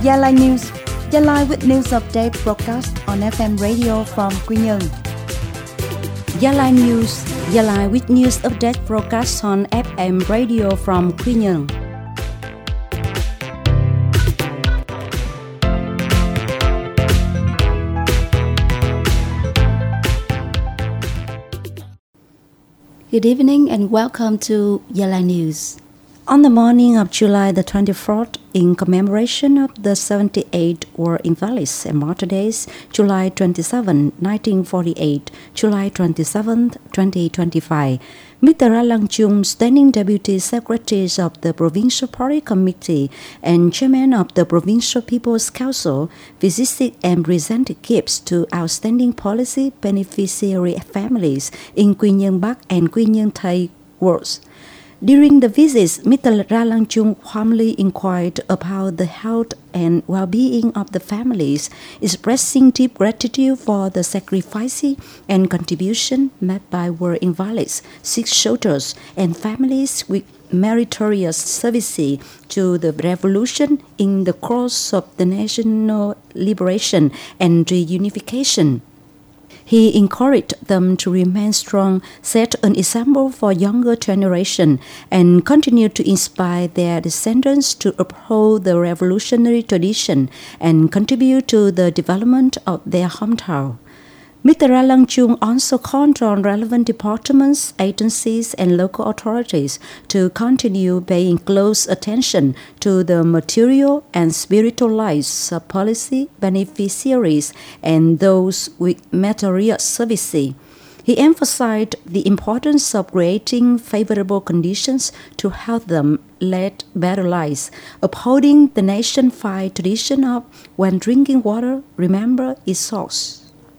Gia Lai News. Gia Lai with news update broadcast on FM radio from Quy Nhơn. Gia Lai News. Gia Lai with news update broadcast on FM radio from Quy Nhơn. Good evening and welcome to Gia Lai News. On the morning of July the 24th, in commemoration of the 78 War Invalids and Martyr Days, July 27, 1948, July 27, 2025, Mr. Ra Lang Chung, Standing Deputy Secretary of the Provincial Party Committee and Chairman of the Provincial People's Council, visited and presented gifts to outstanding policy beneficiary families in Quy Nhơn Bắc and Quy Nhơn Tây wards. During the visits, Mr. Ra Lang Chung warmly inquired about the health and well-being of the families, expressing deep gratitude for the sacrifice and contribution made by war invalids, sick soldiers, and families with meritorious service to the revolution in the course of the national liberation and reunification. He encouraged them to remain strong, set an example for younger generation, and continue to inspire their descendants to uphold the revolutionary tradition and contribute to the development of their hometown. Mr. Ra Lang Chung also called on relevant departments, agencies, and local authorities to continue paying close attention to the material and spiritual lives of policy beneficiaries and those with material service. He emphasized the importance of creating favorable conditions to help them lead better lives, upholding the nationwide tradition of when drinking water, remember its source.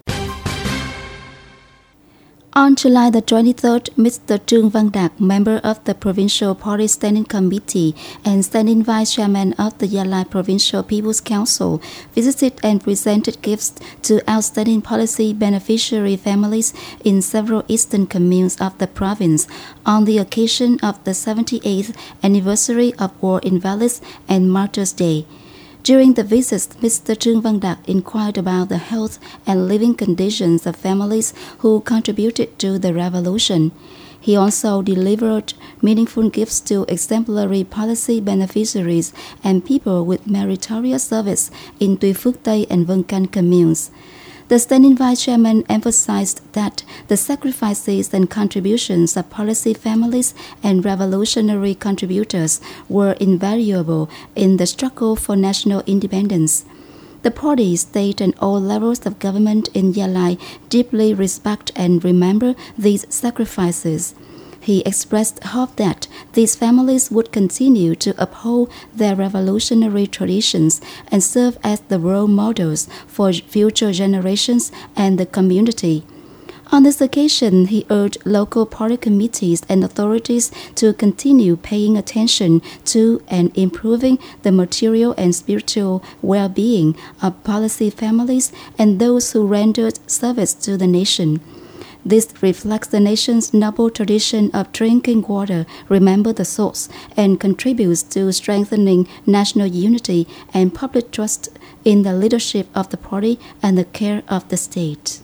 On July the 23rd, Mr. Trương Văn Đạt, member of the Provincial Party Standing Committee and Standing Vice Chairman of the Gia Lai Provincial People's Council, visited and presented gifts to outstanding policy beneficiary families in several eastern communes of the province on the occasion of the 78th anniversary of War Invalids and Martyrs' Day. During the visits, Mr. Trương Văn Đạt inquired about the health and living conditions of families who contributed to the revolution. He also delivered meaningful gifts to exemplary policy beneficiaries and people with meritorious service in Tuy Phước Tây and Vân Canh communes. The Standing Vice Chairman emphasized that the sacrifices and contributions of policy families and revolutionary contributors were invaluable in the struggle for national independence. The party, state, and all levels of government in Gia Lai deeply respect and remember these sacrifices. He expressed hope that these families would continue to uphold their revolutionary traditions and serve as the role models for future generations and the community. On this occasion, he urged local party committees and authorities to continue paying attention to and improving the material and spiritual well-being of policy families and those who rendered service to the nation. This reflects the nation's noble tradition of drinking water, remember the source, and contributes to strengthening national unity and public trust in the leadership of the party and the care of the state.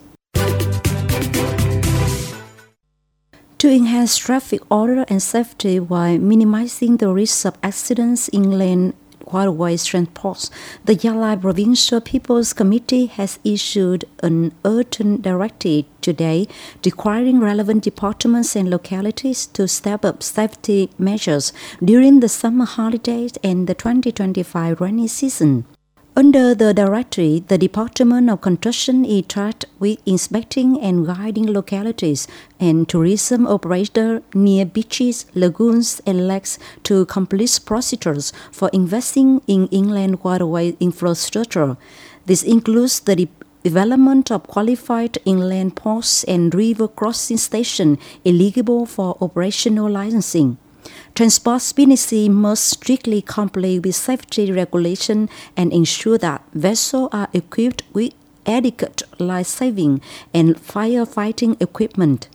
To enhance traffic order and safety while minimizing the risk of accidents inland waterways transport, the Gia Lai Provincial People's Committee has issued an urgent directive today requiring relevant departments and localities to step up safety measures during the summer holidays and the 2025 rainy season. Under the directive, the Department of Construction is charged with inspecting and guiding localities and tourism operators near beaches, lagoons, and lakes to complete procedures for investing in inland waterway infrastructure. This includes the development of qualified inland ports and river crossing stations eligible for operational licensing. Transport businesses must strictly comply with safety regulations and ensure that vessels are equipped with adequate life-saving and firefighting equipment.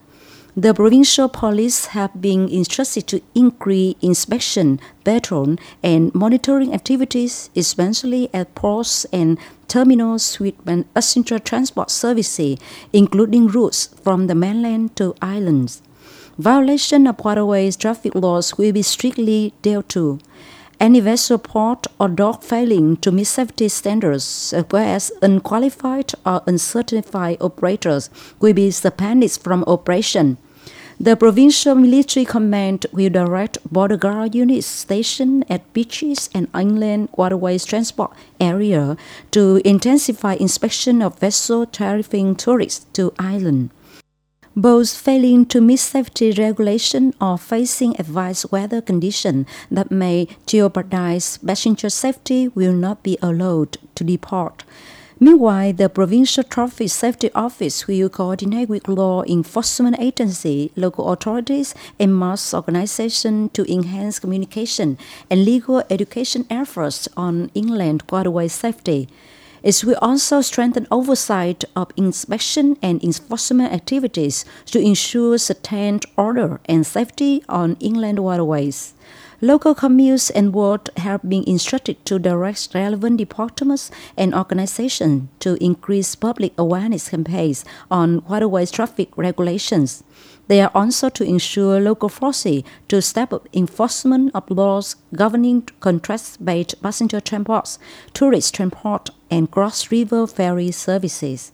The provincial police have been instructed to increase inspection, patrol, and monitoring activities, especially at ports and terminals with passenger transport services, including routes from the mainland to islands. Violation of waterways traffic laws will be strictly dealt with. Any vessel port or dock failing to meet safety standards, as well as unqualified or uncertified operators, will be suspended from operation. The Provincial Military Command will direct border guard units stationed at beaches and inland waterways transport area to intensify inspection of vessels carrying tourists to island. Both failing to meet safety regulation or facing adverse weather conditions that may jeopardize passenger safety will not be allowed to depart. Meanwhile, the Provincial Traffic Safety Office will coordinate with law enforcement agencies, local authorities, and mass organizations to enhance communication and legal education efforts on inland waterway safety. It will also strengthen oversight of inspection and enforcement activities to ensure sustained order and safety on inland waterways. Local communes and wards have been instructed to direct relevant departments and organizations to increase public awareness campaigns on waterways traffic regulations. They are also to ensure local forces to step up enforcement of laws governing contract-based passenger transport, tourist transport, and cross-river ferry services.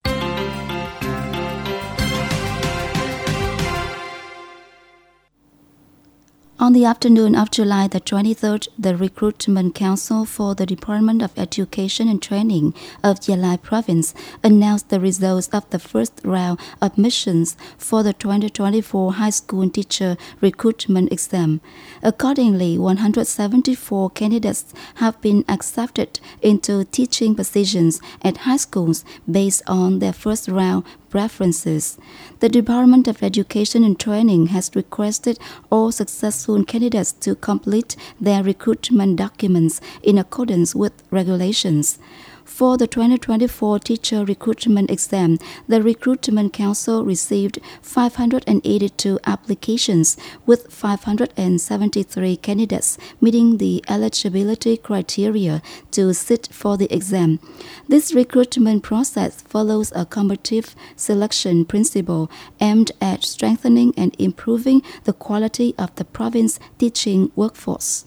On the afternoon of July the 23rd, the Recruitment Council for the Department of Education and Training of Gia-Lai Province announced the results of the first round of admissions for the 2024 high school teacher recruitment exam. Accordingly, 174 candidates have been accepted into teaching positions at high schools based on their first round preferences. The Department of Education and Training has requested all successful candidates to complete their recruitment documents in accordance with regulations. For the 2024 teacher recruitment exam, the Recruitment Council received 582 applications with 573 candidates meeting the eligibility criteria to sit for the exam. This recruitment process follows a competitive selection principle aimed at strengthening and improving the quality of the province's teaching workforce.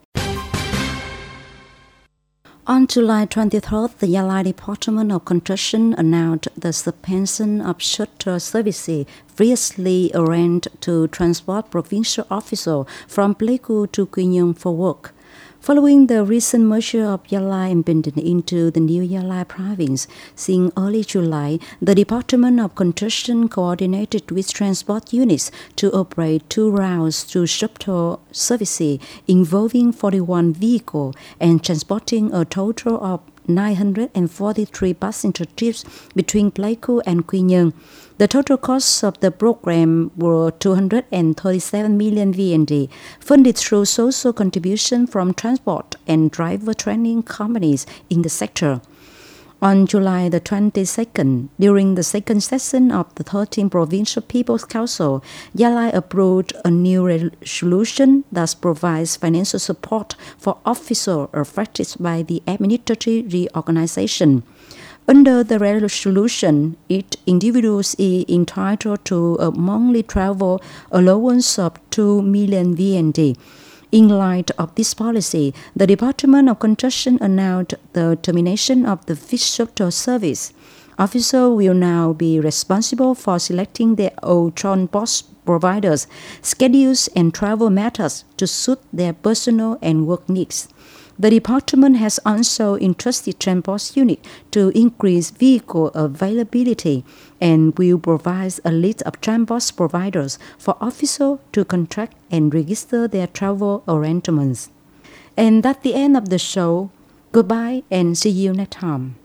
On July 23rd, the Gia-Lai Department of Construction announced the suspension of shuttle services previously arranged to transport provincial officials from Pleiku to Quy Nhon for work. Following the recent merger of Gia-Lai and Bình Định into the new Gia-Lai province, since early July, the Department of Construction coordinated with transport units to operate 2 routes to shuttle services involving 41 vehicles and transporting a total of 943 passenger trips between Pleiku and Quy Nhon. The total costs of the program were 237 million VND, funded through social contribution from transport and driver training companies in the sector. On July the 22nd, during the second session of the 13th Provincial People's Council, Gia-Lai approved a new resolution that provides financial support for officers affected by the administrative reorganization. Under the resolution, each individual is entitled to a monthly travel allowance of 2 million VND. In light of this policy, the Department of Construction announced the termination of the fish shuttle service. Officers will now be responsible for selecting their own transport providers, schedules, and travel methods to suit their personal and work needs. The department has also entrusted transport unit to increase vehicle availability and will provide a list of transport providers for officers to contract and register their travel arrangements. And that's the end of the show. Goodbye and see you next time.